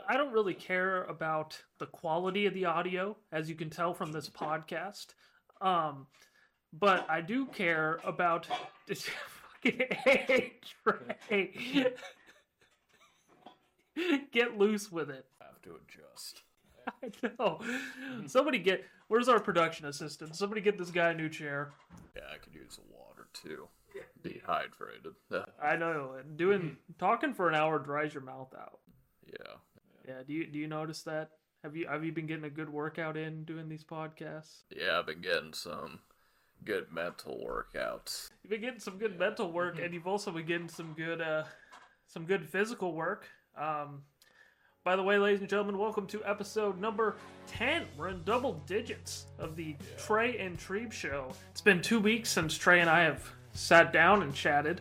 I don't really care about the quality of the audio, as you can tell from this podcast. But I do care about this fucking Trey. Get loose with it. I have to adjust. I know. Where's our production assistant? Somebody get this guy a new chair. Yeah, I could use some water too. Dehydrated. I know. Talking for an hour dries your mouth out. Yeah. Yeah. Do you notice that? Have you been getting a good workout in doing these podcasts? Yeah, I've been getting some good mental workouts. You've been getting some good mental work, and you've also been getting some good physical work. By the way, ladies and gentlemen, welcome to episode number 10. We're in double digits of the Trey and Trebe show. It's been 2 weeks since Trey and I have sat down and chatted.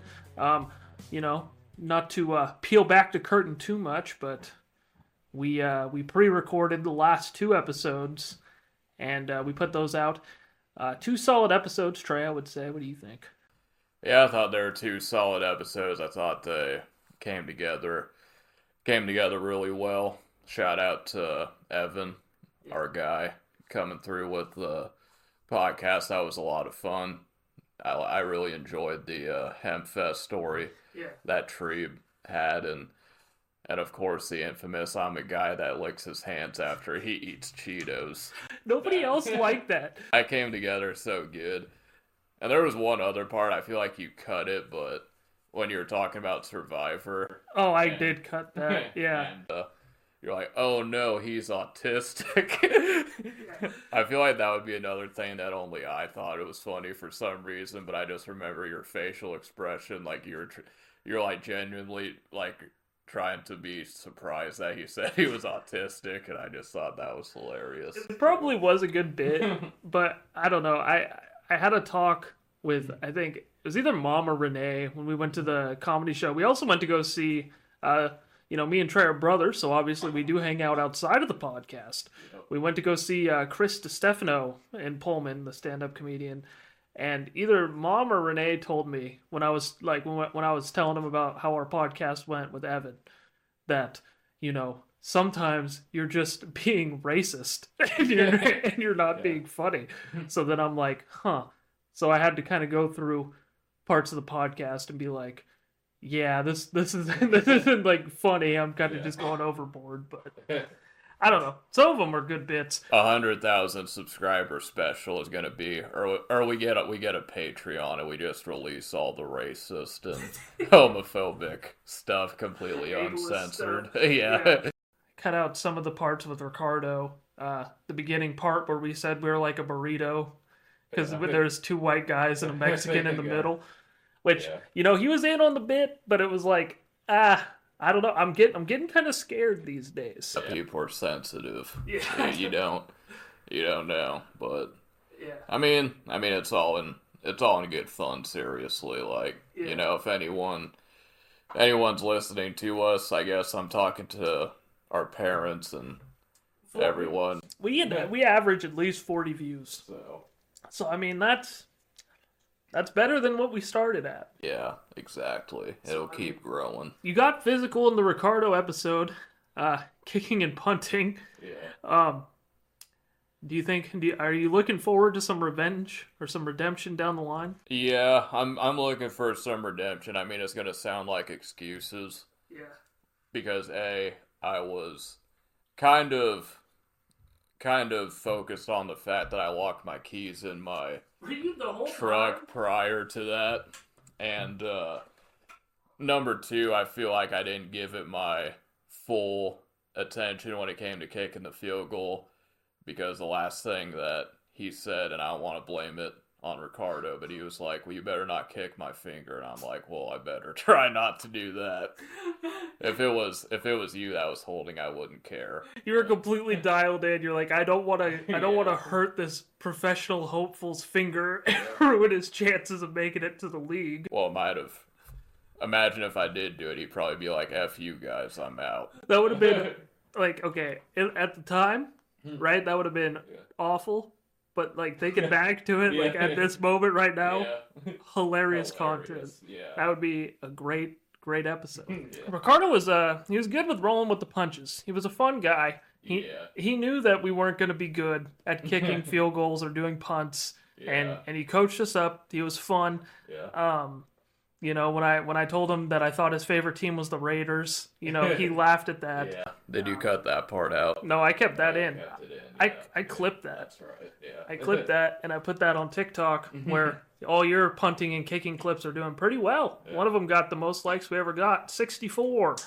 Not to peel back the curtain too much, but we pre-recorded the last 2 episodes, and we put those out. 2 solid episodes, Trey, I would say. What do you think? Yeah, I thought there were 2 solid episodes. I thought they came together really well. Shout out to Evan, our guy, coming through with the podcast. That was a lot of fun. I really enjoyed the Hempfest story that Trebe had, and of course the infamous I'm a guy that licks his hands after he eats Cheetos. Nobody else liked that. That came together so good. And there was one other part, I feel like you cut it, but when you were talking about Survivor. Oh, I did cut that, yeah. And you're like, oh no, he's autistic. I feel like that would be another thing that only I thought it was funny for some reason, but I just remember your facial expression, like you're like genuinely like trying to be surprised that he said he was autistic, and I just thought that was hilarious. It probably was a good bit, but I don't know. I had a talk with, I think it was either Mom or Renee when we went to the comedy show. We also went to go see, me and Trey are brothers, so obviously we do hang out outside of the podcast. We went to go see Chris DiStefano in Pullman, the stand-up comedian, and either Mom or Renee told me when I was when I was telling him about how our podcast went with Evan, that sometimes you're just being racist and you're not being funny. So then I'm like, huh. So I had to kind of go through parts of the podcast and be like, yeah, this isn't like funny. I'm kind of just going overboard, but I don't know. Some of them are good bits. 100,000 subscriber special is gonna be, or we get a Patreon and we just release all the racist and homophobic stuff completely uncensored. Stuff. Yeah. Cut out some of the parts with Ricardo. The beginning part where we said we were like a burrito. Because there's 2 white guys and a Mexican in the middle. Which, he was in on the bit, but it was like, I don't know. I'm getting kind of scared these days. People are sensitive. Yeah. You don't know. But, yeah. I mean, it's all in good fun, seriously. Like, if anyone's listening to us, I guess I'm talking to our parents and everyone. We average at least 40 views. So I mean, that's better than what we started at. Yeah, exactly. It'll keep growing. You got physical in the Ricardo episode, kicking and punting. Yeah. Are you looking forward to some revenge or some redemption down the line? Yeah, I'm looking for some redemption. I mean, it's gonna sound like excuses. Yeah. Because I was kind of focused on the fact that I locked my keys in my truck prior to that. And number 2, I feel like I didn't give it my full attention when it came to kicking the field goal, because the last thing that he said, and I don't want to blame it on Ricardo, but he was like, well, you better not kick my finger. And I'm like, well, I better try not to do that. If it was you that was holding, I wouldn't care. You were completely dialed in. You're like, I don't want to hurt this professional hopeful's finger and ruin his chances of making it to the league. Well, it might have. Imagine if I did do it, he'd probably be like, F you guys, I'm out. That would have been, like, okay, at the time, right, that would have been awful. But, like, thinking back to it, like, at this moment right now, hilarious content. Yeah. That would be a great Great episode. Ricardo was he was good with rolling with the punches. He was a fun guy. He knew that we weren't going to be good at kicking field goals or doing punts, and he coached us up. He was fun. You know, when I told him that I thought his favorite team was the Raiders, you know, he laughed at that. Yeah. Did you cut that part out? No, I kept that in. I clipped that. That's right. Yeah. I clipped that and I put that on TikTok where all your punting and kicking clips are doing pretty well. Yeah. One of them got the most likes we ever got, 64.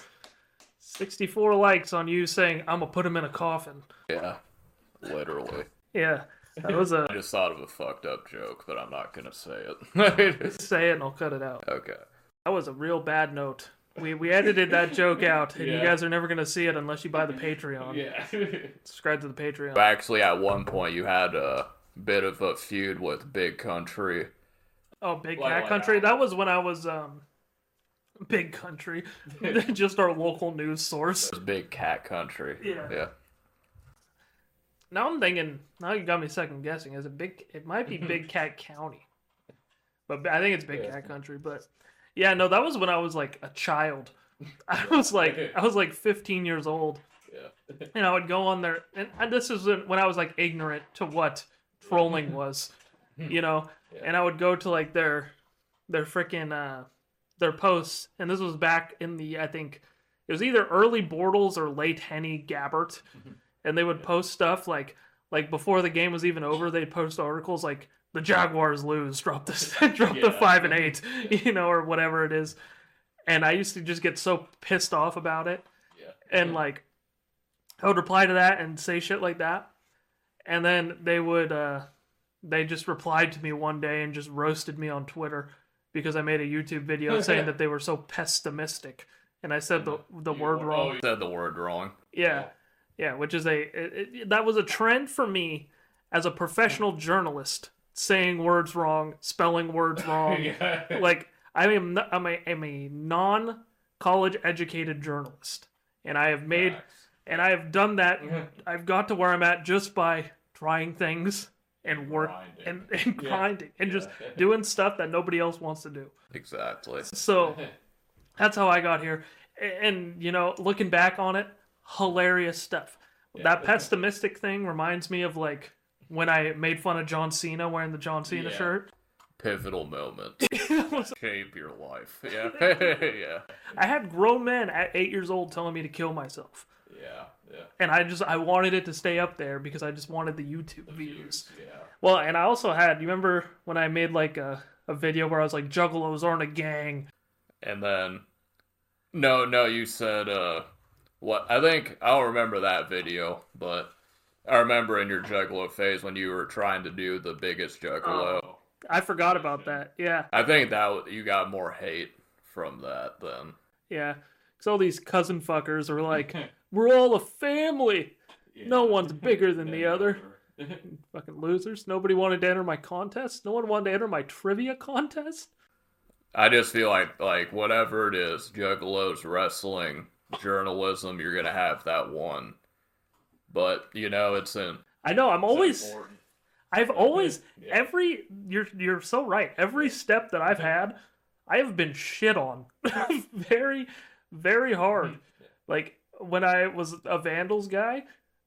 64 likes on you saying, I'm going to put him in a coffin. Yeah, literally. Yeah, that was I just thought of a fucked up joke, but I'm not going to say it. Say it and I'll cut it out. Okay. That was a real bad note. We edited that joke out, and you guys are never going to see it unless you buy the Patreon. Yeah. Subscribe to the Patreon. Actually, at one point, you had a bit of a feud with Big Country. Oh, Big Cat Country? That was when I was, Big Country. Just our local news source. It was Big Cat Country. Yeah. Now I'm thinking, now you got me second guessing. It might be Big Cat County. But I think it's Big Cat Country, but... Yeah, no, that was when I was like a child. I was like 15 years old. Yeah. And I would go on there, and this is when I was like ignorant to what trolling was, you know. Yeah. And I would go to like their freaking their posts, and this was back in the, I think it was either early Bortles or late Henny Gabbert, and they would post stuff like before the game was even over, they'd post articles like, the Jaguars lose, drop the 5-8, you know, or whatever it is. And I used to just get so pissed off about it. Yeah. And like, I would reply to that and say shit like that. And then they just replied to me one day and just roasted me on Twitter because I made a YouTube video saying that they were so pessimistic. And I said the word wrong. Oh, you said the word wrong. Yeah. Yeah, which is that was a trend for me as a professional journalist. Saying words wrong, spelling words wrong. Like I'm a non-college educated journalist, and I have done that. I've got to where I'm at just by trying things and work and grinding and just doing stuff that nobody else wants to do. Exactly. So that's how I got here, and you know, looking back on it, hilarious stuff. That pessimistic thing reminds me of like. When I made fun of John Cena wearing the John Cena shirt. Pivotal moment. Shape your life. Yeah. Yeah. I had grown men at 8 years old telling me to kill myself. Yeah. And I wanted it to stay up there because I just wanted the YouTube views. Yeah. Well, and I also had, you remember when I made like a video where I was like, Juggalos aren't a gang? And then, no, you said, what? I think I'll remember that video, but... I remember in your Juggalo phase when you were trying to do the biggest Juggalo. Oh, I forgot about that, yeah. I think that you got more hate from that then. Yeah, because all these cousin fuckers are like, we're all a family. Yeah. No one's bigger than the other. Fucking losers. Nobody wanted to enter my contest. No one wanted to enter my trivia contest. I just feel like whatever it is, Juggalos, wrestling, journalism, you're going to have that one. But, you know, it's in... I know, I've always, you're so right. Every step that I've had, I have been shit on. Very, very hard. Like, when I was a Vandals guy,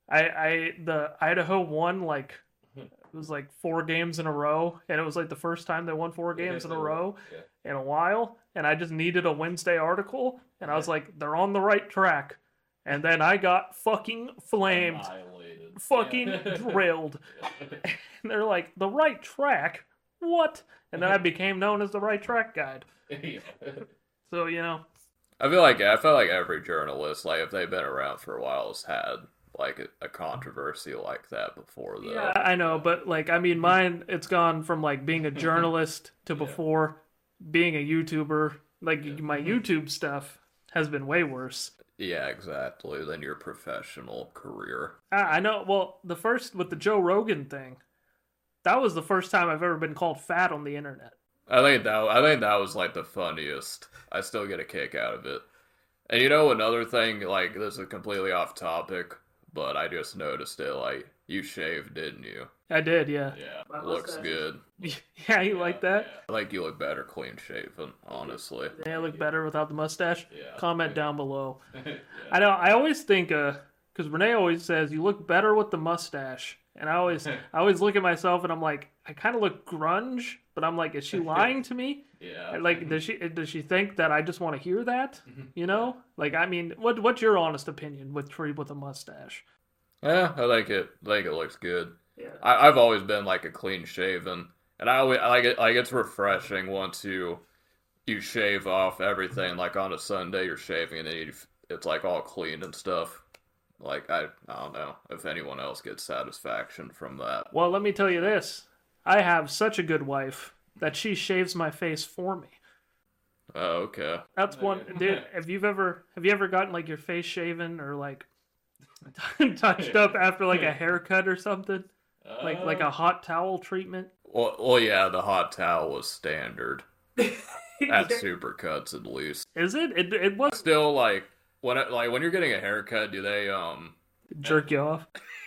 the Idaho won, like, it was like 4 games in a row, and it was like the first time they won 4 games in a row in a while, and I just needed a Wednesday article, and I was like, they're on the right track. And then I got fucking flamed, fucking drilled. And they're like, the right track? What? And then I became known as the right track guide. So, you know. I feel like every journalist, like, if they've been around for a while, has had, like, a controversy like that before, though. Yeah, I know, but, like, I mean, mine, it's gone from, like, being a journalist to before being a YouTuber. Like, my YouTube stuff has been way worse. Yeah, exactly, than your professional career. I know. Well, with the Joe Rogan thing, that was the first time I've ever been called fat on the internet. I think that was like the funniest. I still get a kick out of it. And you know another thing, like this is completely off topic, but I just noticed it. Like you shaved, didn't you? I did, yeah. Yeah, looks good. Yeah, you like that? Yeah. I like you look better clean shaven, honestly. Yeah, I look better without the mustache? Yeah. Comment down below. Yeah. I know, I always think, because Renee always says, you look better with the mustache. And I always look at myself and I'm like, I kind of look grunge, but I'm like, is she lying to me? Yeah. Like, does she think that I just want to hear that? You know? Like, I mean, what's your honest opinion with Tree with a mustache? Yeah, I like it. I think it looks good. Yeah. I've always been like a clean shaven, and I like it. Like it's refreshing once you shave off everything. Like on a Sunday, you're shaving, and then it's like all clean and stuff. Like I don't know if anyone else gets satisfaction from that. Well, let me tell you this: I have such a good wife that she shaves my face for me. Oh, okay. That's one, dude. Have you ever gotten like your face shaven or like touched up after like a haircut or something? Like a hot towel treatment? Well, yeah, the hot towel was standard at Supercuts at least. Is it? It was still like when you're getting a haircut, do they jerk you off?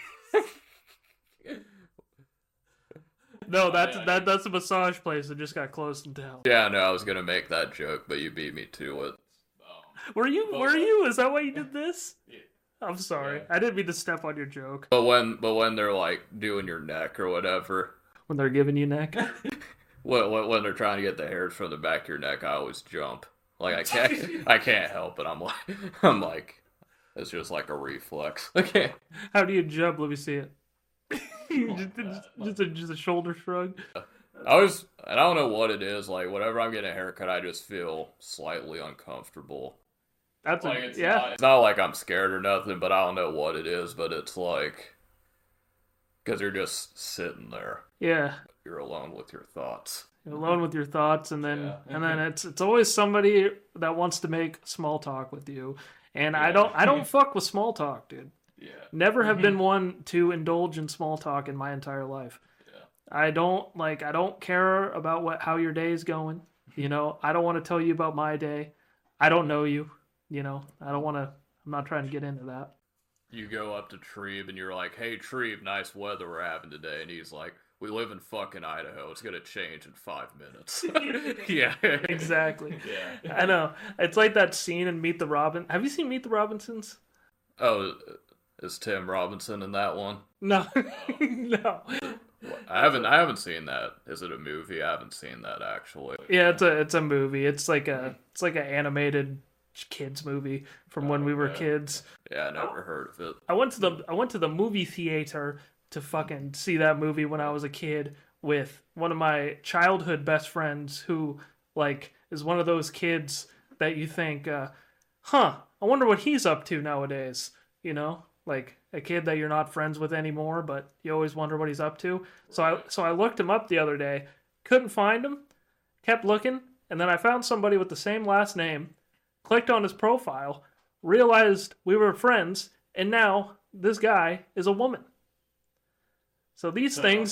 No, that's a massage place that just got closed in town. Yeah, no, I was gonna make that joke, but you beat me to it. Were you? Is that why you did this? Yeah. I'm sorry. Yeah. I didn't mean to step on your joke. But when they're like doing your neck or whatever. When they're giving you neck? when they're trying to get the hairs from the back of your neck, I always jump. Like I can't help it. I'm like it's just like a reflex. Okay. How do you jump? Let me see it. just a shoulder shrug. I don't know what it is. Like whenever I'm getting a haircut, I just feel slightly uncomfortable. It's not like I'm scared or nothing, but I don't know what it is. But it's like because you're just sitting there. Yeah. You're alone with your thoughts. You're alone with your thoughts, and then it's always somebody that wants to make small talk with you, and I don't fuck with small talk, dude. Yeah. Never have been one to indulge in small talk in my entire life. Yeah. I don't care about how your day is going. You know, I don't want to tell you about my day. I don't know you. You know, I'm not trying to get into that. You go up to Trebe and you're like, "Hey Trebe, nice weather we're having today." And he's like, "We live in fucking Idaho. It's going to change in 5 minutes." Yeah. Exactly. Yeah. I know. It's like that scene in Meet the Robinsons. Have you seen Meet the Robinsons? Oh, is Tim Robinson in that one? No. No. I haven't seen that. Is it a movie? I haven't seen that actually. Yeah, it's a movie. It's like an animated kids movie from when we were kids. Yeah, I never heard of it. I went to the movie theater to fucking see that movie when I was a kid with one of my childhood best friends who like is one of those kids that you think, I wonder what he's up to nowadays, you know? Like a kid that you're not friends with anymore, but you always wonder what he's up to. So I looked him up the other day, couldn't find him, kept looking, and then I found somebody with the same last name, clicked on his profile, realized we were friends, and now this guy is a woman. So these things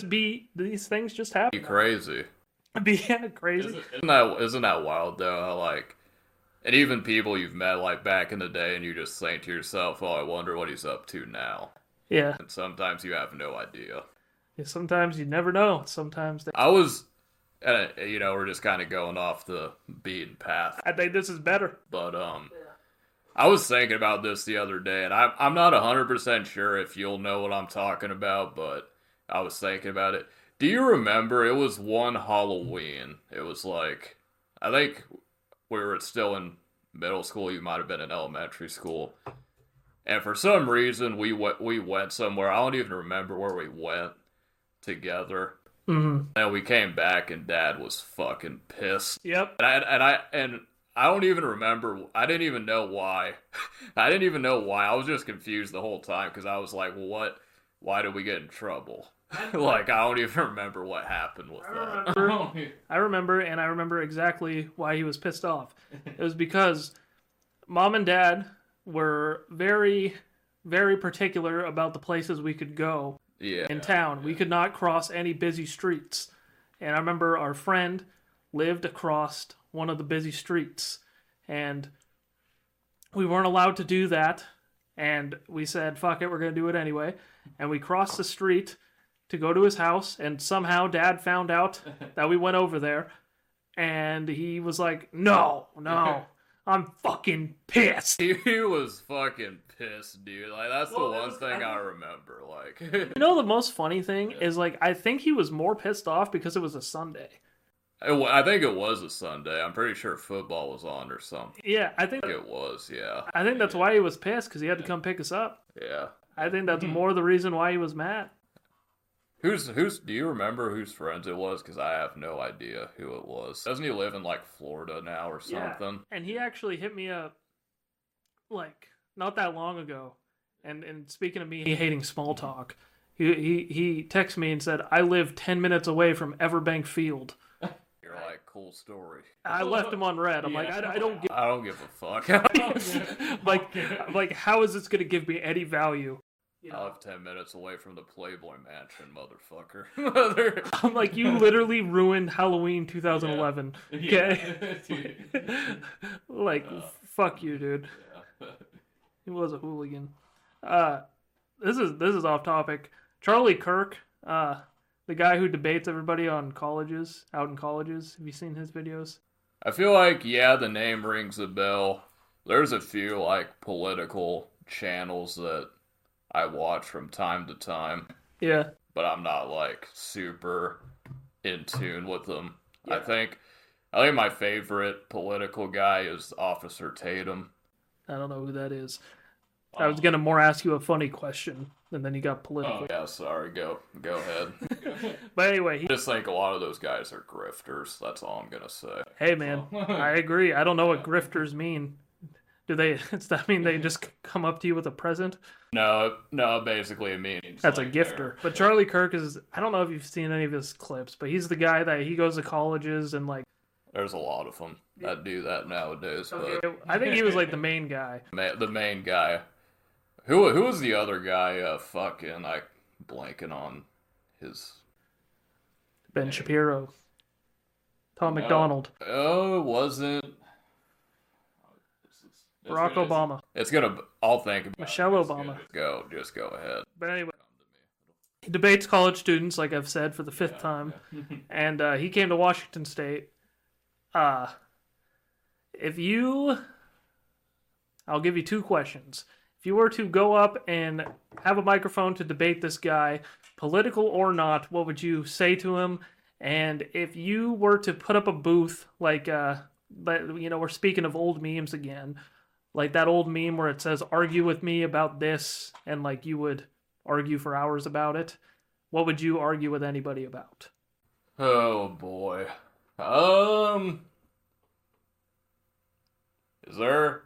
just happen. Be crazy. Yeah, crazy. Isn't that wild though? How like, and even people you've met like back in the day, and you just think to yourself, "Oh, I wonder what he's up to now." Yeah. And sometimes you have no idea. Yeah, sometimes you never know. Sometimes we're just kind of going off the beaten path. I think this is better. But I was thinking about this the other day, and I'm not 100% sure if you'll know what I'm talking about, but I was thinking about it. Do you remember, it was one Halloween, it was like, I think we were still in middle school, you might have been in elementary school, and for some reason we went somewhere, I don't even remember where we went together, and we came back and Dad was fucking pissed. Yep. And I don't even remember. I didn't even know why. I didn't even know why. I was just confused the whole time because I was like, well, what? Why did we get in trouble? Like, I don't even remember what happened with that. I remember exactly why he was pissed off. It was because Mom and Dad were very, very particular about the places we could go in town. We could not cross any busy streets. And I remember our friend lived across one of the busy streets, and we weren't allowed to do that, and we said, fuck it, we're going to do it anyway, and we crossed the street, to go to his house, and somehow Dad found out that we went over there, and he was like, no, I'm fucking pissed. He was fucking pissed, dude. Like, that's the one thing I remember. Like, you know, the most funny thing is, like, I think he was more pissed off because it was a Sunday. I think it was a Sunday. I'm pretty sure football was on or something. Yeah, I think it was. Yeah, I think that's why he was pissed, because he had to come pick us up. Yeah, I think that's more the reason why he was mad. Who's? Do you remember whose friends it was? Because I have no idea who it was. Doesn't he live in like Florida now or something? Yeah. And he actually hit me up like not that long ago. And speaking of me hating small talk, he texted me and said, I live 10 minutes away from Everbank Field. You're like, cool story. I left him on red. I'm like, I don't give a fuck. like, how is this going to give me any value? I live 10 minutes away from the Playboy Mansion, motherfucker. I'm like, you literally ruined Halloween 2011. Okay? Like, fuck you, dude. Yeah. He was a hooligan. This is off topic. Charlie Kirk, the guy who debates everybody on colleges, out in colleges. Have you seen his videos? I feel like, the name rings a bell. There's a few, like, political channels that I watch from time to time. Yeah. But I'm not, like, super in tune with them. Yeah. I think my favorite political guy is Officer Tatum. I don't know who that is. I was gonna more ask you a funny question, and then you got political. Oh, yeah, sorry. Go ahead. But anyway, I just think a lot of those guys are grifters. That's all I'm gonna say. Hey, man, I agree. I don't know what grifters mean. Does that mean they just come up to you with a present? No, basically it means that's like a gifter. But Charlie Kirk is, I don't know if you've seen any of his clips, but he's the guy that he goes to colleges and like... There's a lot of them that do that nowadays. Okay. But I think he was like the main guy. The main guy. Who was the other guy? Fucking, I blanking on his... Ben Shapiro. Tom McDonald. Oh, it wasn't... Barack Obama. I'll think about Michelle Obama. Just go ahead. But anyway, he debates college students, like I've said, for the fifth time. And he came to Washington State. I'll give you two questions. If you were to go up and have a microphone to debate this guy, political or not, what would you say to him? And if you were to put up a booth, like, we're speaking of old memes again, like that old meme where it says, argue with me about this, and like you would argue for hours about it. What would you argue with anybody about? Oh boy. Is there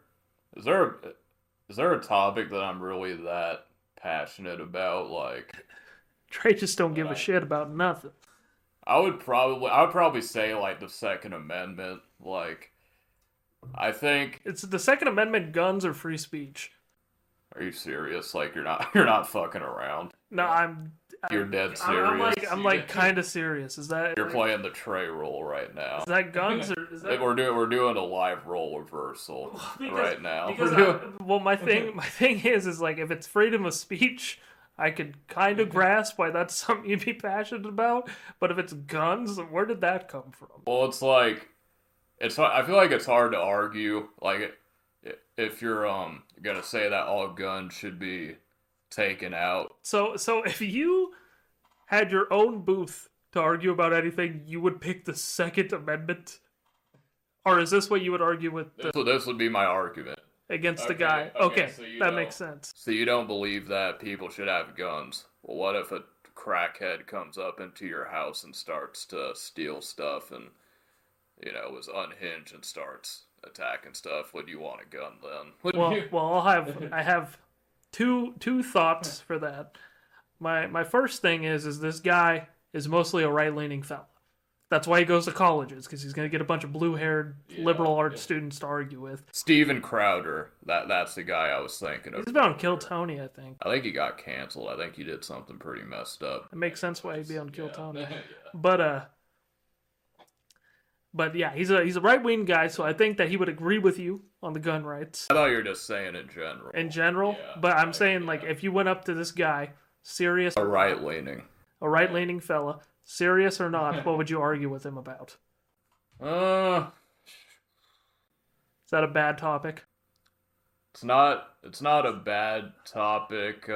a topic that I'm really that passionate about? Like, Trey just don't give a shit about nothing. I would probably say like the Second Amendment. Like, I think it's the Second Amendment. Guns or free speech? Are you serious? Like, you're not fucking around? No, You're dead serious. I'm like kind of serious. Is that you're playing the Trey role right now? Is that guns or is that we're doing a live role reversal right now? My thing is like if it's freedom of speech, I could kind of grasp why that's something you'd be passionate about. But if it's guns, where did that come from? Well, it's like I feel like it's hard to argue. Like, if you're gonna say that all guns should be taken out. So if you had your own booth to argue about anything, you would pick the Second Amendment? Or is this what you would argue with? This would be my argument. Against the guy. Okay, so that makes sense. So you don't believe that people should have guns. Well, what if a crackhead comes up into your house and starts to steal stuff and, is unhinged and starts attacking stuff? Would you want a gun then? Well, I have two thoughts for that. My first thing is this guy is mostly a right-leaning fella. That's why he goes to colleges, because he's going to get a bunch of blue-haired liberal arts students to argue with. Steven Crowder, that's the guy I was thinking of. He's about to Kill Tony, I think. I think he got canceled. I think he did something pretty messed up. It makes sense why he'd be on Kill Tony. But yeah, he's a right-wing guy, so I think that he would agree with you on the gun rights. I thought you were just saying in general. In general? Yeah, but I'm saying, like, if you went up to this guy, serious... A right-leaning. a right-leaning fella, serious or not, what would you argue with him about? Is that a bad topic? It's not a bad topic.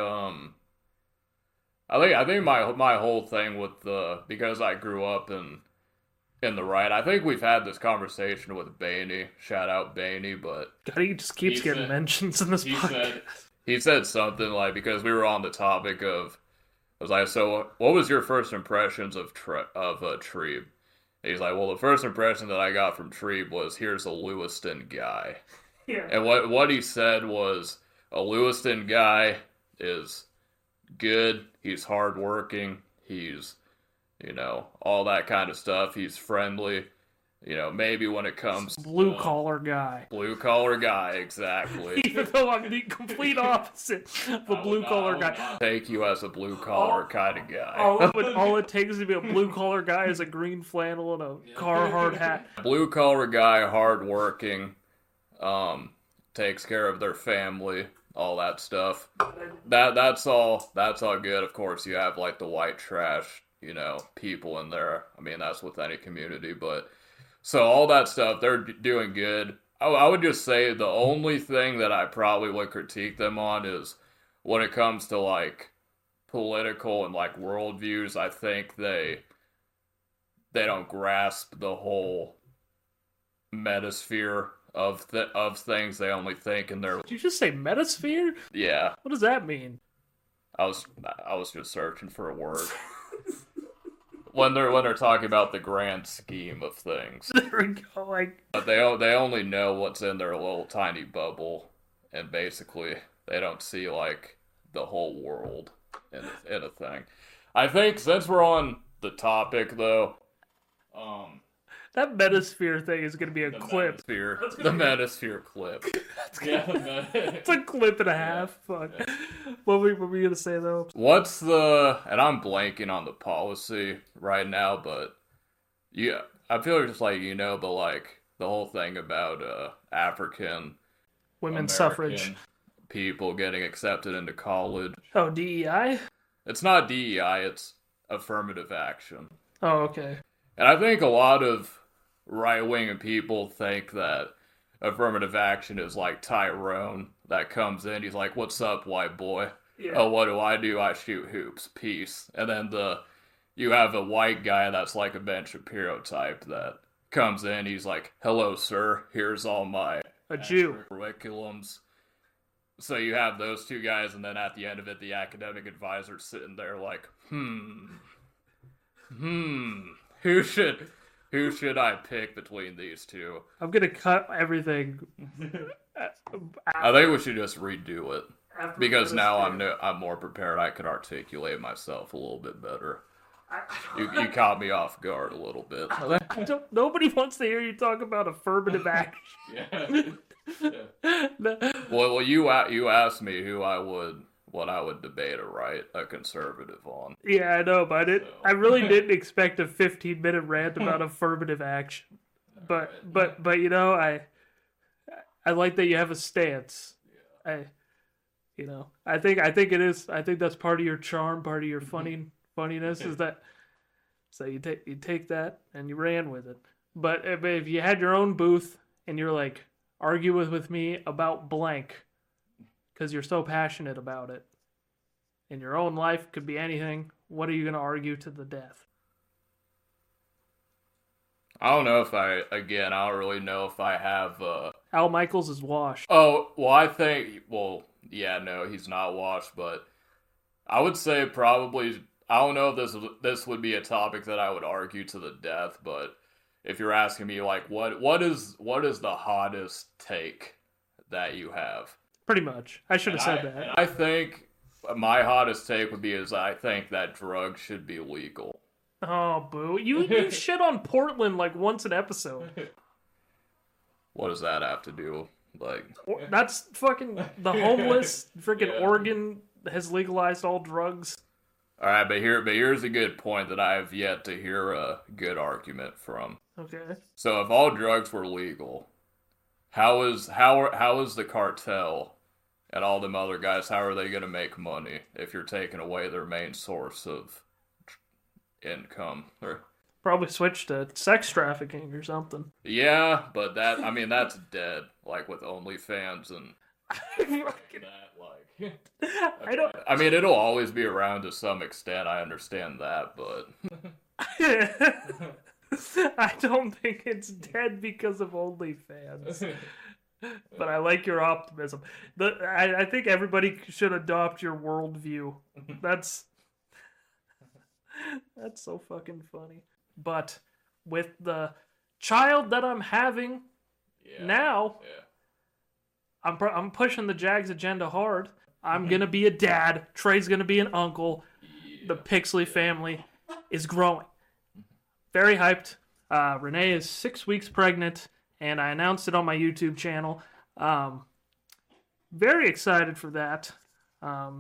I think my whole thing with because I grew up in the right, I think we've had this conversation with Baney. Shout out Baney, but God, he just keeps getting mentions in this podcast. He said something like, because we were on the topic of, I was like, so what was your first impressions of Treeb? He's like, well, the first impression that I got from Treeb was, here's a Lewiston guy. Yeah. And what he said was, a Lewiston guy is good, he's hardworking, he's, all that kind of stuff, he's friendly, maybe when it comes blue-collar guy. Blue-collar guy, exactly. Even though I'm the complete opposite of a blue-collar guy. Take you as a blue-collar kind of guy. All it takes to be a blue-collar guy is a green flannel and a Carhartt hat. Blue-collar guy, hardworking, takes care of their family, all that stuff. That's all good. Of course, you have like the white trash, people in there. I mean, that's with any community, but so all that stuff, they're doing good. I would just say the only thing that I probably would critique them on is when it comes to like political and like worldviews. I think they don't grasp the whole metasphere of things. They only think in their. Did you just say metasphere? Yeah. What does that mean? I was just searching for a word. when they're talking about the grand scheme of things. There we go. But they only know what's in their little tiny bubble, and basically they don't see like the whole world in a thing. I think since we're on the topic though, that metasphere thing is going to be a clip. The metasphere clip. It's a clip and a half. Fuck. Yeah. What were you going to say, though? And I'm blanking on the policy right now, but yeah, I feel just like, but like the whole thing about African women's suffrage people getting accepted into college. Oh, DEI? It's not DEI, it's affirmative action. Oh, okay. And I think a lot of right-wing people think that affirmative action is like Tyrone that comes in. He's like, "What's up, white boy? Yeah. Oh, what do? I shoot hoops. Peace." And then you have a white guy that's like a Ben Shapiro type that comes in. He's like, "Hello, sir. Here's all my curriculums." So you have those two guys, and then at the end of it, the academic advisor's sitting there like, Who should I pick between these two? I'm gonna cut everything. I think we should just redo it because now I'm more prepared. I can articulate myself a little bit better. You caught me off guard a little bit. Nobody wants to hear you talk about affirmative action. Well, you asked me what I would debate a conservative on. Yeah, I know, but I really didn't expect a 15-minute rant about affirmative action. But I like that you have a stance. I think it is. I think that's part of your charm, part of your funniness is that. So you take that and you ran with it. But if you had your own booth and you're like, argue with me about blank, because you're so passionate about it. In your own life, could be anything. What are you going to argue to the death? I don't know if I don't really know if I have... Al Michaels is washed. Oh, well, yeah, no, he's not washed, but I would say probably... I don't know if this would be a topic that I would argue to the death, but if you're asking me, like, what is the hottest take that you have? Pretty much. I should have said that. And I think my hottest take would be I think that drugs should be legal. Oh, boo. You shit on Portland like once an episode. What does that have to do? Like, that's fucking the homeless. Freaking Oregon has legalized all drugs. All right, but here's a good point that I have yet to hear a good argument from. Okay. So if all drugs were legal, how is the cartel and all them other guys, how are they going to make money if you're taking away their main source of income. Probably switched to sex trafficking or something. Yeah, but that's dead. Like with OnlyFans and that, like. I don't. I mean, it'll always be around to some extent. I understand that, but. I don't think it's dead because of OnlyFans. But I like your optimism. I think everybody should adopt your worldview. That's so fucking funny. But with the child that I'm having now, I'm pushing the Jags agenda hard. I'm gonna be a dad. Trey's gonna be an uncle. The Pixley family is growing. Very hyped. Renee is 6 weeks pregnant, and I announced it on my YouTube channel. Very excited for that. To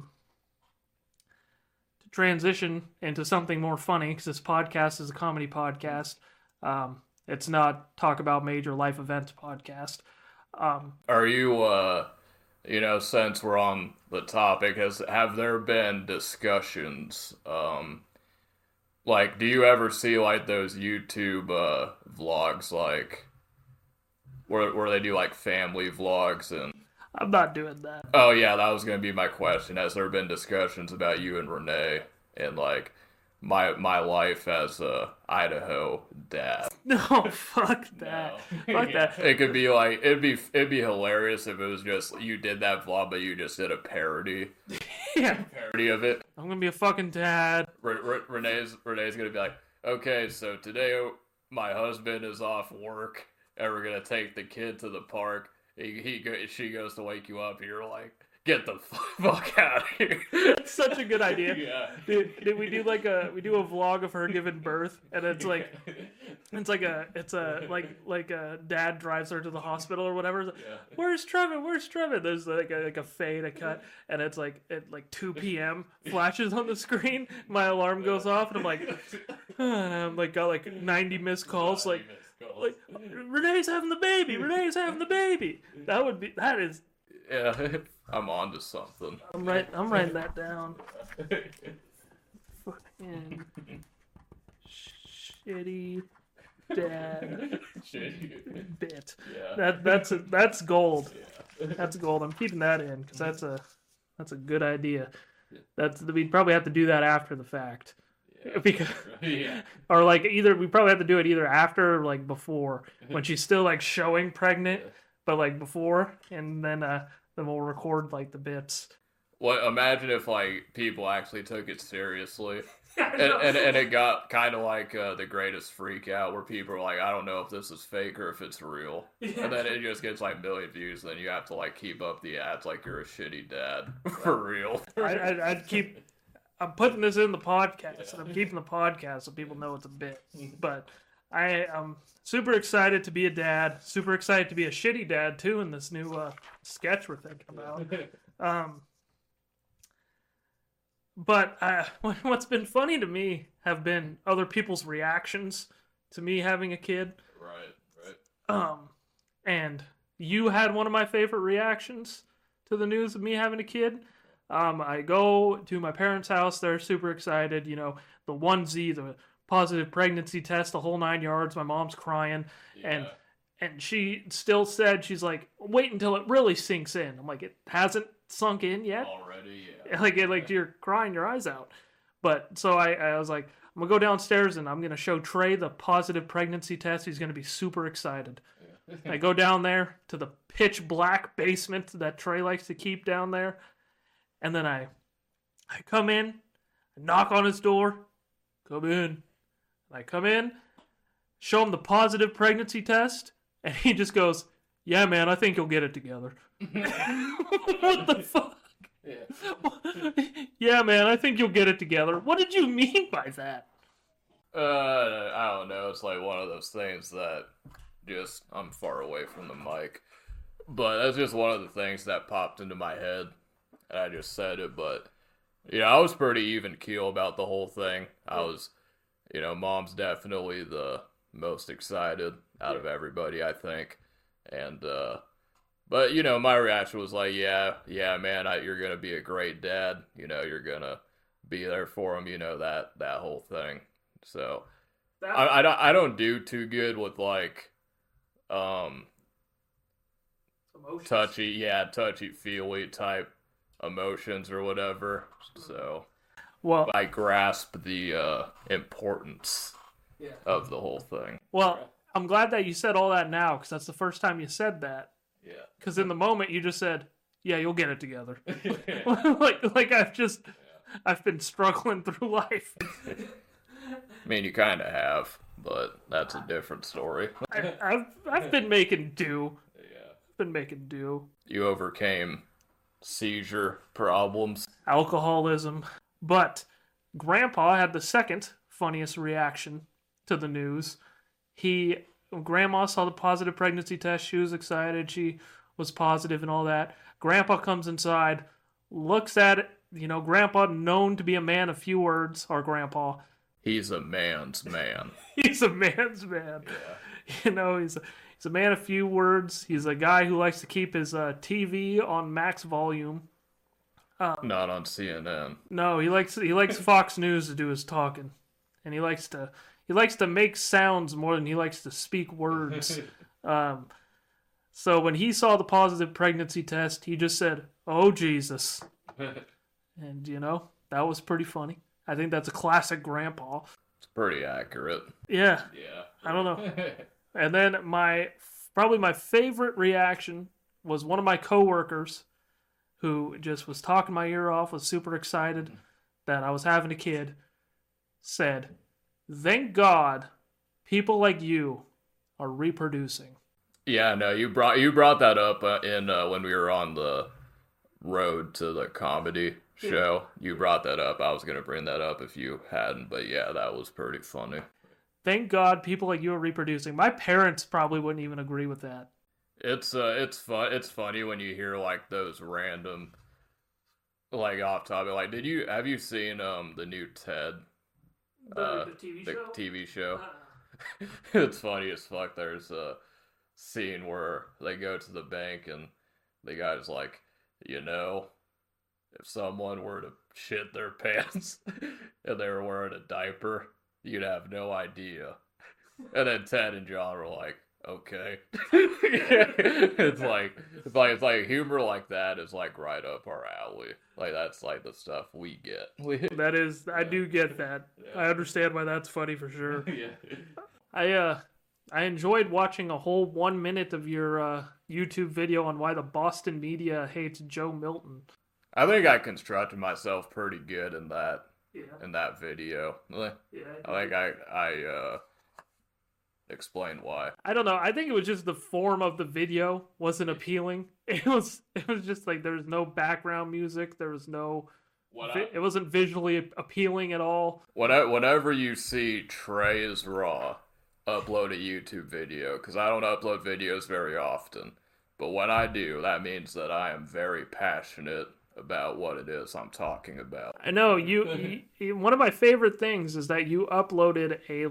transition into something more funny, because this podcast is a comedy podcast. It's not talk about major life events podcast. Are you, since we're on the topic, have there been discussions, like, do you ever see, like, those YouTube, vlogs, like, where they do, like, family vlogs and... I'm not doing that. Oh, yeah, that was gonna be my question. Has there been discussions about you and Renee and, like, my life as a Idaho dad? No, fuck that. No. Fuck that. It could be, like, it'd be hilarious if it was just, you did that vlog, but you just did a parody. Yeah. Parody of it. I'm gonna be a fucking dad. Renee's gonna be like, okay, so today my husband is off work, and we're gonna take the kid to the park. She goes to wake you up, and you're like, get the fuck out of here. That's such a good idea. Yeah. Did we do a vlog of her giving birth, and it's a dad drives her to the hospital or whatever. Like, yeah. Where's Trevin? There's like a fade, a cut, and it's like at like 2 p.m. flashes on the screen. My alarm goes off, and I'm like got like 90 missed calls. Like Renee's having the baby. That is. Yeah, I'm on to something. I'm writing that down. Fucking shitty dad bit. Yeah. That's gold. Yeah. That's gold. I'm keeping that in because that's a good idea. We'd probably have to do that after the fact. Yeah. Because, yeah. Or like we probably have to do it either after or like before when she's still like showing pregnant, but like before, and then we'll record like the bits. Well, imagine if like people actually took it seriously, and it got kind of like the Greatest Freak Out, where people are like, I don't know if this is fake or if it's real, and then it just gets like 1 million views. Then you have to like keep up the ads like you're a shitty dad for real. I'm putting this in the podcast, and I'm keeping the podcast so people know it's a bit. But I'm super excited to be a dad. Super excited to be a shitty dad, too, in this new sketch we're thinking about. But what's been funny to me have been other people's reactions to me having a kid. Right. And you had one of my favorite reactions to the news of me having a kid. I go to my parents' house. They're super excited. You know, the onesie, the positive pregnancy test, the whole 9 yards. My mom's crying. Yeah. And she still said, she's like, wait until it really sinks in. I'm like, it hasn't sunk in yet? Already, yeah. Like you're crying your eyes out. But so I was like, I'm going to go downstairs and I'm going to show Trey the positive pregnancy test. He's going to be super excited. Yeah. I go down there to the pitch black basement that Trey likes to keep down there. And then I come in, I knock on his door, come in. And I come in, show him the positive pregnancy test, and he just goes, yeah, man, I think you'll get it together. What the fuck? Yeah. Yeah, man, I think you'll get it together. What did you mean by that? I don't know. It's like one of those things that just, I'm far away from the mic. But that's just one of the things that popped into my head. And I just said it, but, I was pretty even keel about the whole thing. I was, mom's definitely the most excited out of everybody, I think. And, but, my reaction was like, yeah, man, you're going to be a great dad. You're going to be there for him, that whole thing. So I don't do too good with like Emotions. touchy feely type emotions or whatever. So well, I grasp the importance of the whole thing. Well, I'm glad that you said all that now, because that's the first time you said that. Yeah. Because in the moment you just said, "Yeah, you'll get it together." like I've been struggling through life. I mean, you kind of have, but that's a different story. I've been making do. Yeah. Been making do. You overcame seizure problems, alcoholism, but Grandpa had the second funniest reaction to the news. Grandma saw the positive pregnancy test. She was excited. She was positive and all that. Grandpa comes inside, looks at it. Grandpa, known to be a man of few words, our grandpa. He's a man's man. He's a man's man. Yeah. He's a man of few words. He's a guy who likes to keep his TV on max volume. Not on CNN. No, he likes Fox News to do his talking, and he likes to make sounds more than he likes to speak words. So when he saw the positive pregnancy test, he just said, "Oh Jesus," and that was pretty funny. I think that's a classic grandpa. It's pretty accurate. Yeah. Yeah. I don't know. And then probably my favorite reaction was one of my coworkers who just was talking my ear off, was super excited that I was having a kid, said, "Thank God people like you are reproducing." Yeah, no, you brought that up in when we were on the road to the comedy show. You brought that up. I was going to bring that up if you hadn't, but yeah, that was pretty funny. Thank God people like you are reproducing. My parents probably wouldn't even agree with that. It's fun. It's funny when you hear like those random, like off topic. Like, have you seen the new Ted? The TV show. TV show. It's funny as fuck. There's a scene where they go to the bank and the guy's like, if someone were to shit their pants and they were wearing a diaper, you'd have no idea. And then Ted and John were like, okay. It's like humor like that is like right up our alley. Like that's like the stuff we get. That is, I do get that. Yeah. I understand why that's funny for sure. Yeah. I enjoyed watching a whole 1 minute of your YouTube video on why the Boston media hates Joe Milton. I think I constructed myself pretty good in that video. Yeah, I think I explained why. I don't know. I think it was just the form of the video wasn't appealing. It was just like there was no background music. There was no. It wasn't visually appealing at all. Whenever you see Trey is Raw upload a YouTube video, because I don't upload videos very often, but when I do, that means that I am very passionate about what it is I'm talking about. I know you one of my favorite things is that you uploaded a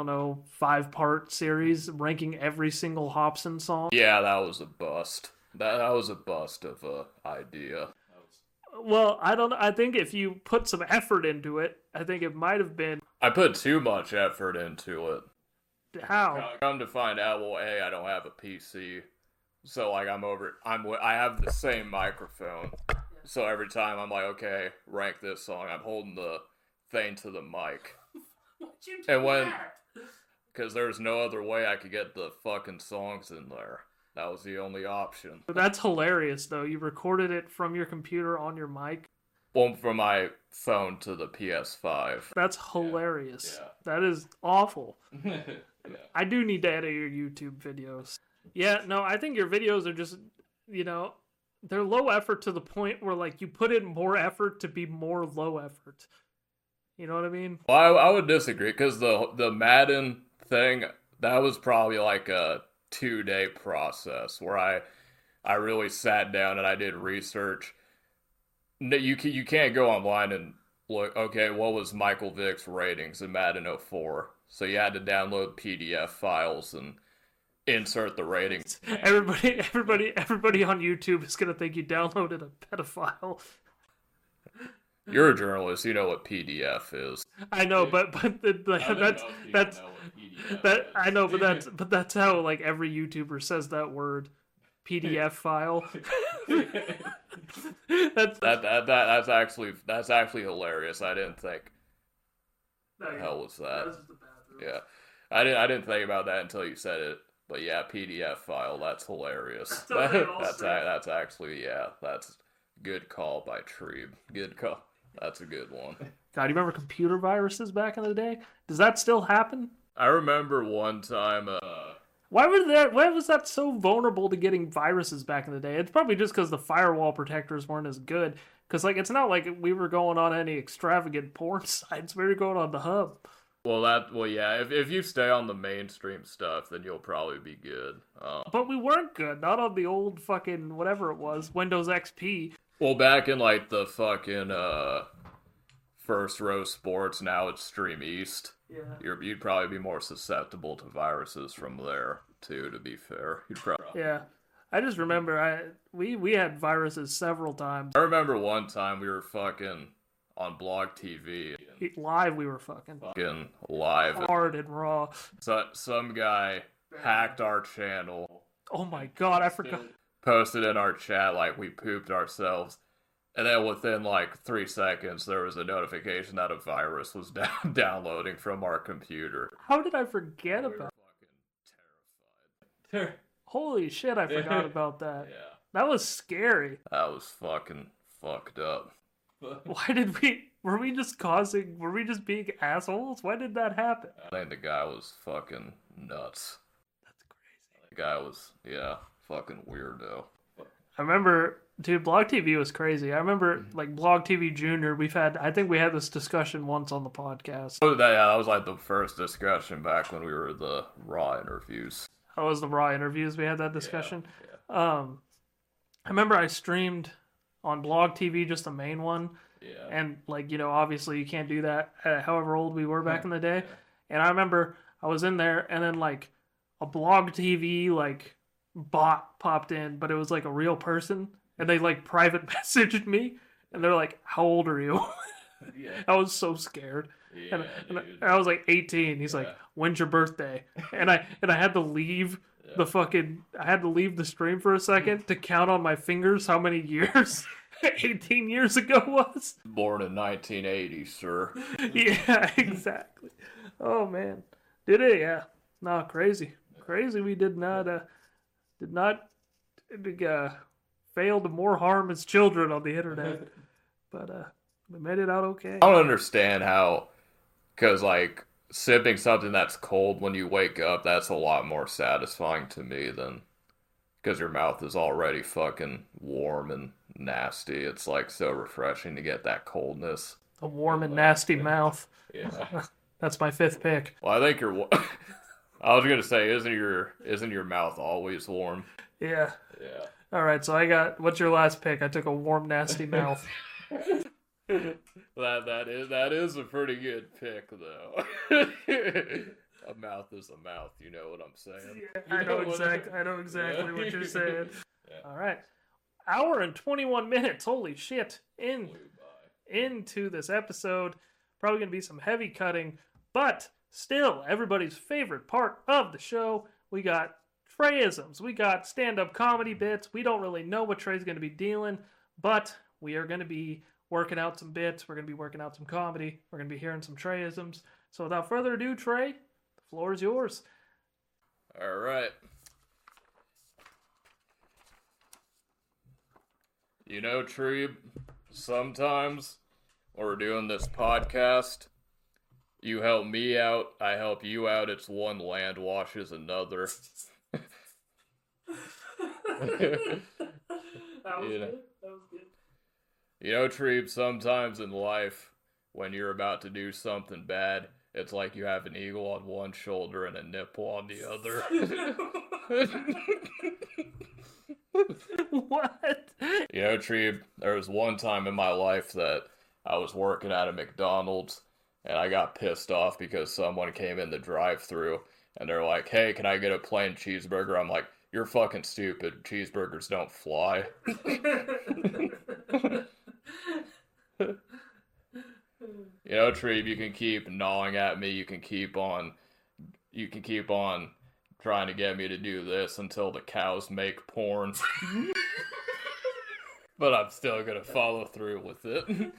5-part series ranking every single Hobson song. Yeah, that was a bust. That was a bust of a idea. Well, I think if you put some effort into it, I think it might have been. I put too much effort into it. How? Come to find out, well, I don't have a PC, so I have the same microphone. So every time I'm like, okay, rank this song, I'm holding the thing to the mic. Why'd you do that? Because there's no other way I could get the fucking songs in there. That was the only option. That's hilarious, though. You recorded it from your computer on your mic? Well, from my phone to the PS5. That's hilarious. Yeah. That is awful. Yeah. I do need to edit your YouTube videos. Yeah, no, I think your videos are just, they're low effort to the point where, you put in more effort to be more low effort. You know what I mean? Well, I would disagree, because the Madden thing, that was probably like a 2-day process where I really sat down and I did research. You can't go online and look, okay, what was Michael Vick's ratings in Madden 04? So you had to download PDF files and insert the ratings. Everybody on YouTube is gonna think you downloaded a pedophile. You're a journalist. You know what PDF is. I know, but I know, but that's how like every YouTuber says that word, PDF file. That's actually hilarious. I didn't think. The hell was that? Yeah, I didn't think about that until you said it. But yeah, PDF file. That's hilarious. That's actually that's good call by Trebe. Good call. That's a good one. God, you remember computer viruses back in the day? Does that still happen? I remember one time. Why was that so vulnerable to getting viruses back in the day? It's probably just because the firewall protectors weren't as good. Because like it's not like we were going on any extravagant porn sites. We were going on the hub. Well, yeah. If you stay on the mainstream stuff, then you'll probably be good. But we weren't good. Not on the old fucking whatever it was, Windows XP. Well, back in like the fucking First Row Sports, now it's Stream East. Yeah. You'd probably be more susceptible to viruses from there too. To be fair, Yeah. I just remember we had viruses several times. I remember one time we were fucking on Blog TV. Live, we were fucking live. Hard and raw. So, some guy hacked our channel. Oh my god, I forgot. Posted in our chat like we pooped ourselves. And then within like 3 seconds, there was a notification that a virus was downloading from our computer. How did I forget about that? Fucking terrified. Holy shit, I forgot about that. Yeah. That was scary. That was fucking fucked up. Were we just being assholes? Why did that happen? I think the guy was fucking nuts. That's crazy. The guy was, fucking weirdo. I remember, dude, Blog TV was crazy. I remember, like, Blog TV Junior, I think we had this discussion once on the podcast. Oh, that was like the first discussion back when we were the Raw interviews. That was the Raw interviews, we had that discussion. Yeah. I remember I streamed on Blog TV, just the main one. Yeah. And, like, obviously you can't do that however old we were back in the day. Yeah. And I remember I was in there, and then, like, a Blog TV, like, bot popped in, but it was, like, a real person. And they, like, private messaged me. And they're like, how old are you? Yeah. I was so scared. Yeah, and I was like 18. He's like, when's your birthday? And I had to leave I had to leave the stream for a second to count on my fingers how many years 18 years ago was. Born in 1980, sir. Yeah, exactly. Oh man. Did it? Yeah. No, crazy. Crazy we did not fail to more harm as children on the internet. But we made it out okay. I don't understand how, because like sipping something that's cold when you wake up, that's a lot more satisfying to me than, because your mouth is already fucking warm and nasty. It's like so refreshing to get that coldness. A warm and nasty mouth. Yeah. That's my fifth pick. Well, I think I was gonna say, isn't your mouth always warm? Yeah. Yeah. All right, so what's your last pick? I took a warm, nasty mouth. That is a pretty good pick, though. A mouth is a mouth, you know what I'm saying? Yeah, I know exactly what you're saying. Yeah. All right. Hour and 21 minutes. Holy shit. Into this episode. Probably going to be some heavy cutting, but still everybody's favorite part of the show. We got Treyisms. We got stand-up comedy bits. We don't really know what Trey's going to be dealing, but we are going to be working out some bits. We're going to be working out some comedy. We're going to be hearing some Treyisms. So without further ado, Trey, the floor is yours. All right. You know, Trebe, sometimes when we're doing this podcast, you help me out, I help you out. It's one land washes another. That was good. You know, Trebe, sometimes in life, when you're about to do something bad, it's like you have an eagle on one shoulder and a nipple on the other. What? You know, Trebe, there was one time in my life that I was working at a McDonald's, and I got pissed off because someone came in the drive-thru, and they're like, hey, can I get a plain cheeseburger? I'm like, you're fucking stupid. Cheeseburgers don't fly. You know, Treve, you can keep gnawing at me. You can keep on trying to get me to do this until the cows make porn. But I'm still gonna follow through with it.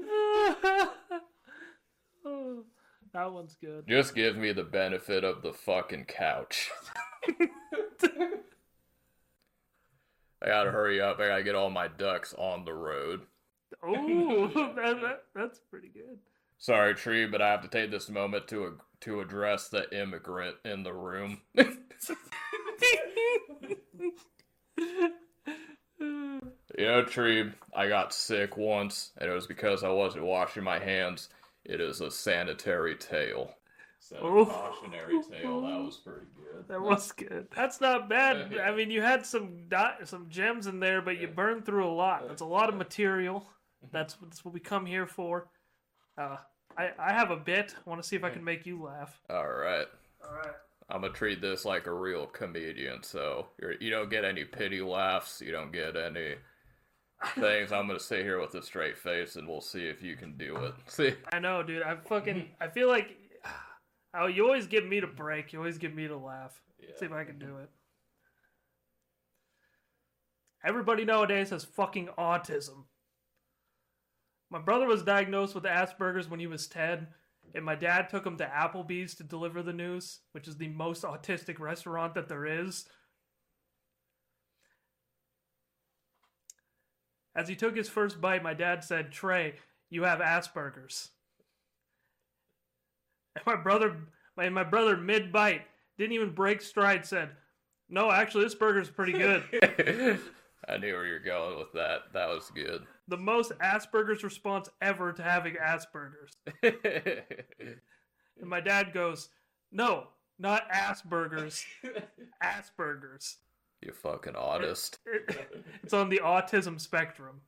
That one's good. Just give me the benefit of the fucking couch. I gotta hurry up. I gotta get all my ducks on the road. Oh, that's pretty good. Sorry, Tree, but I have to take this moment to address the immigrant in the room. You know, Tree, I got sick once, and it was because I wasn't washing my hands. It is a sanitary tale. Cautionary tale. That was pretty good. That was good. That's not bad. I mean, you had some gems in there, but you burned through a lot. That's a lot of material. That's what we come here for. I have a bit. I want to see if I can make you laugh. All right. I'm gonna treat this like a real comedian. So you don't get any pity laughs. You don't get any things. I'm gonna sit here with a straight face, and we'll see if you can do it. See? I know, dude. I feel like you always give me to break. You always give me to laugh. Yeah. See if I can do it. Everybody nowadays has fucking autism. My brother was diagnosed with Asperger's when he was 10, and my dad took him to Applebee's to deliver the news, which is the most autistic restaurant that there is. As he took his first bite, my dad said, "Trey, you have Asperger's." And my brother mid-bite, didn't even break stride, said, "No, actually, this burger's pretty good." I knew where you're going with that. That was good. The most Asperger's response ever to having Asperger's. And my dad goes, "No, not Asperger's. Asperger's." You fucking autist. It's on the autism spectrum.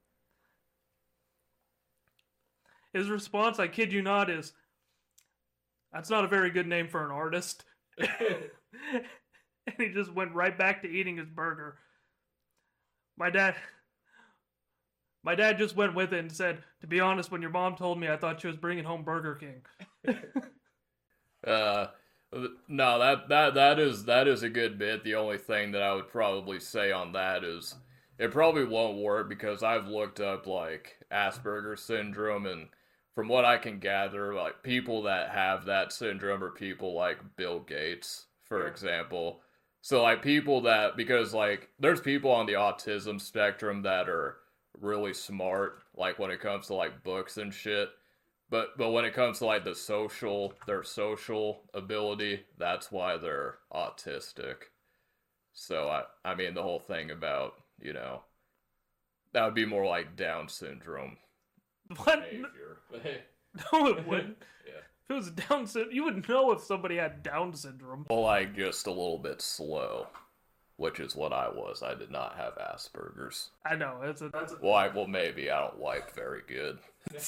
His response, I kid you not, is, "That's not a very good name for an artist." And he just went right back to eating his burger. My dad just went with it and said, "To be honest, when your mom told me, I thought she was bringing home Burger King." No, that is a good bit. The only thing that I would probably say on that is it probably won't work because I've looked up like Asperger's syndrome, and from what I can gather, like people that have that syndrome are people like Bill Gates, for example. So like people that, because like there's people on the autism spectrum that are really smart, like when it comes to like books and shit. But when it comes to like their social ability, that's why they're autistic. So I mean the whole thing about, you know, that would be more like Down syndrome. What? Behavior. No, it wouldn't. Yeah. If it was Down syndrome, you would know if somebody had Down syndrome. Well, like just a little bit slow, which is what I was. I did not have Asperger's. I know. That's a... Well, maybe I don't wipe very good.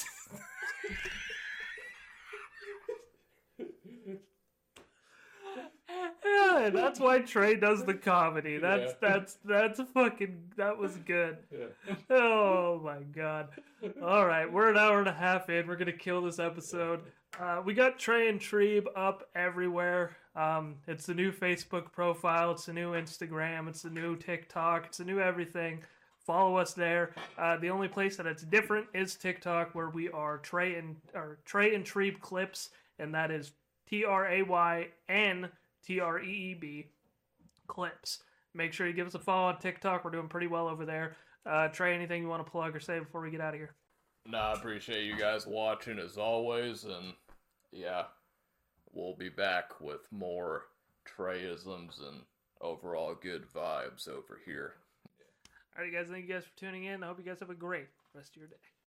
Yeah, that's why Trey does the comedy. That was good. Yeah. Oh my god. All right, we're an hour and a half in. We're gonna kill this episode. We got Trey and Trebe up everywhere. It's the new Facebook profile. It's the new Instagram. It's the new TikTok. It's the new everything. Follow us there. The only place that it's different is TikTok, where we are Trey and Trebe Clips, and that is TrayNTreeb Clips. Make sure you give us a follow on TikTok. We're doing pretty well over there. Trey, anything you want to plug or say before we get out of here? No, I appreciate you guys watching as always, and yeah, we'll be back with more Treyisms and overall good vibes over here. Alright guys, thank you guys for tuning in. I hope you guys have a great rest of your day.